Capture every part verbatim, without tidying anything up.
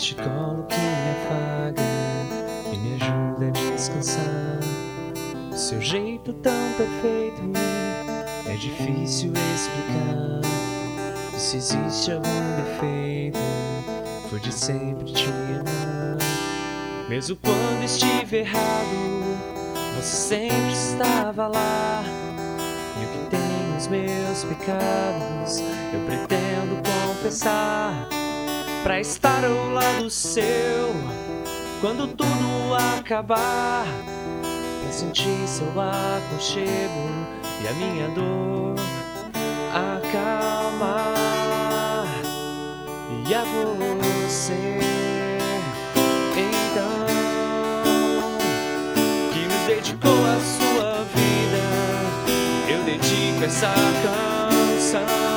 Este colo que me afaga e me ajuda a descansar. O seu jeito tão perfeito é difícil explicar. E se existe algum defeito, foi de sempre te amar. Mesmo quando estive errado, você sempre estava lá. E o que tem os meus pecados, eu pretendo confessar, pra estar ao lado seu quando tudo acabar, pra sentir seu aconchego e a minha dor acalmar. E a você então, que nos dedicou a sua vida, eu dedico essa canção.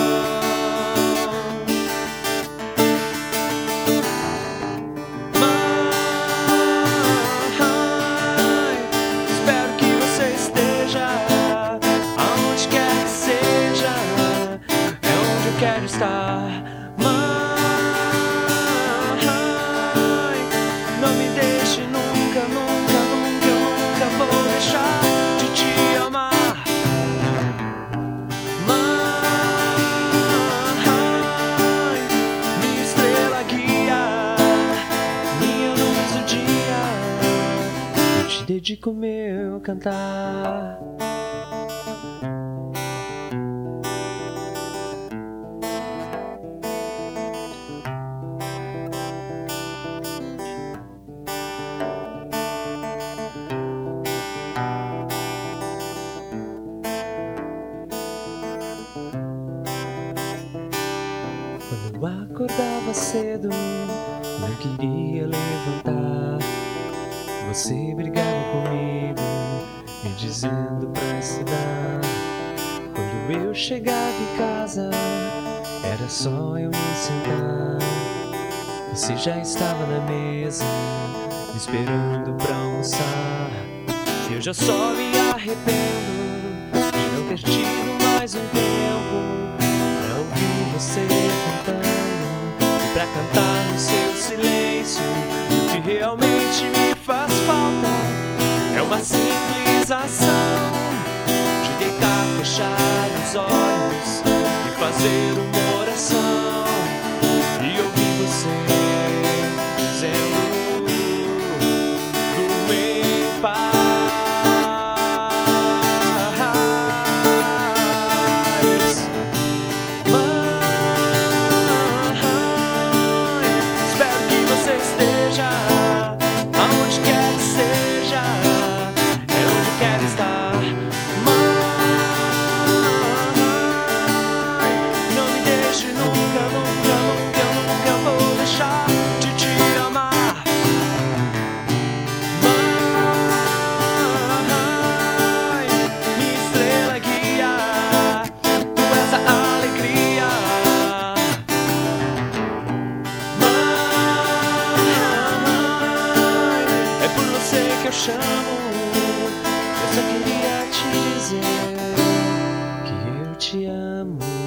Quero estar, mãe, não me deixe nunca, nunca, nunca, eu nunca vou deixar de te amar. Mãe, minha estrela guia, minha luz do dia, eu te dedico meu cantar. Quando eu acordava cedo, não queria levantar, você brigava comigo, me dizendo pra estudar. Quando eu chegava em casa, era só eu me sentar, você já estava na mesa, me esperando pra almoçar. Eu já só me arrependo de não ter tido mais um tempo pra ouvir você cantando, e pra cantar no seu silêncio. O que realmente me faz falta é uma simples ação de deitar, fechar os olhos e fazer uma oração e ouvir você dizendo: durma em paz. Eu chamo, eu só queria te dizer que eu te amo.